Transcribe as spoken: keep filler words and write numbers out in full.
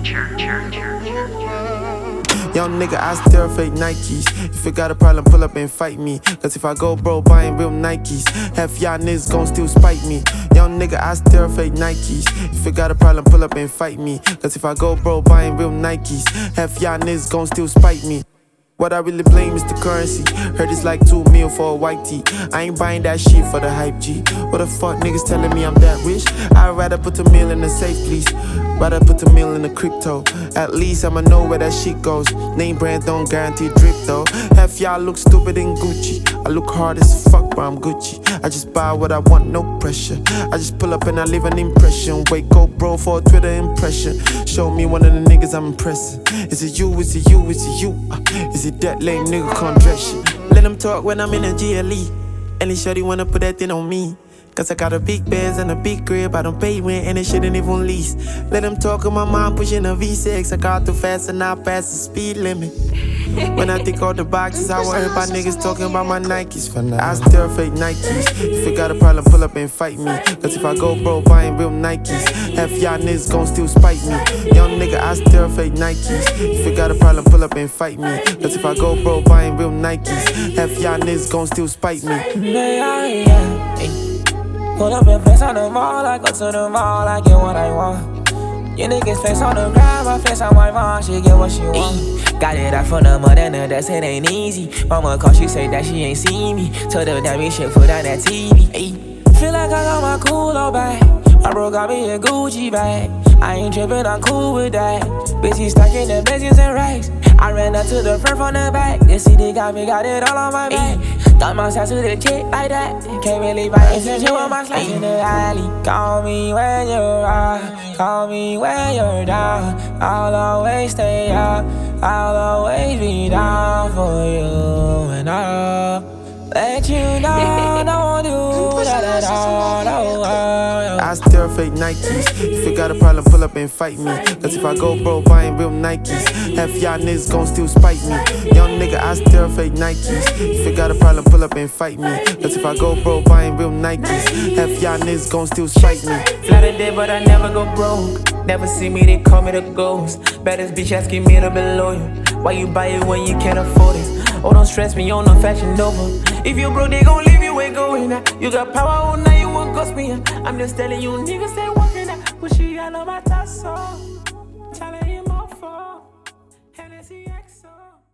Young nigga, I still fake Nikes. If you got a problem, pull up and fight me. Cause if I go broke buying real Nikes, half y'all niggas gon' still spite me. Young nigga, I still fake Nikes. If you got a problem, pull up and fight me. Cause if I go broke buying real Nikes, half y'all niggas gon' still spite me. What I really blame is the currency. Heard it's like two mil for a white tee. I ain't buying that shit for the hype G. What the fuck niggas telling me I'm that rich? I'd rather put the meal in the safe, please. Rather put the meal in the crypto. At least I'ma know where that shit goes. Name brands don't guarantee drip though. Half y'all look stupid in Gucci. I look hard as fuck, but I'm Gucci. I just buy what I want, no pressure. I just pull up and I leave an impression. Wake up, bro, for a Twitter impression. Show me one of the niggas I'm impressing. Is it you, is it you, is it you? Uh, is it that lame nigga can't dress shit? Let them talk when I'm in a G L E. Any shorty wanna put that thing on me. Cause I got a big Benz and a big crib. I don't pay rent and it shouldn't even lease. Let them talk on my mom pushing a V six. I got too fast and I pass the speed limit. When I think all the boxes, I worry about niggas talking about my Nikes. For now, I still fake Nikes. If you got a problem, pull up and fight me. Cause if I go broke buying real Nikes, half y'all niggas gon' still spite me. Young nigga, I still fake Nikes. If you got a problem, pull up and fight me. Cause if I go broke buying real Nikes, half y'all niggas gon' still spite me. Yeah, yeah, yeah. Pull up and flex on the mall, I go to the mall, I get what I want. Your niggas face on the ground, my face on my mom, she get what she want. Got it out from the mother, that's it ain't easy. Mama call, she say that she ain't see me. Told her that me shit, put on that T V. Ay. Feel like I got my Kulo bag. My bro got me a Gucci bag. I ain't trippin', I'm cool with that. Bitch, he stacking the business and rice. I ran up to the front from the back. This C D got me, got it all on my back. Got my side to the chick like that. Can't really buy attention with my slash in the alley. Call me when you're out. Call me when you're down. I'll always stay up. I'll always be down for you. And I'll let you know. Don't do that at all. No, uh, I still fake Nikes. If you got a problem, pull up and fight me. Cause if I go broke buying real Nikes, half y'all niggas gon' still spite me. Young nigga, I still fake Nikes. If you got a problem, pull up and fight me. Cause if I go broke buying real Nikes, half y'all niggas gon' still spite me. Fly the day, but I never go broke. Never see me, they call me the ghost. Baddest bitch asking me to be loyal. Why you buy it when you can't afford it? Oh, don't stress me, on no fashion Nova. If you broke, they gon' leave you ain't going out. You got power all night, you won't ghost me. I'm just telling you, niggas stay walking out. But she got on my tassel. Challenge him off for Hennessy X O.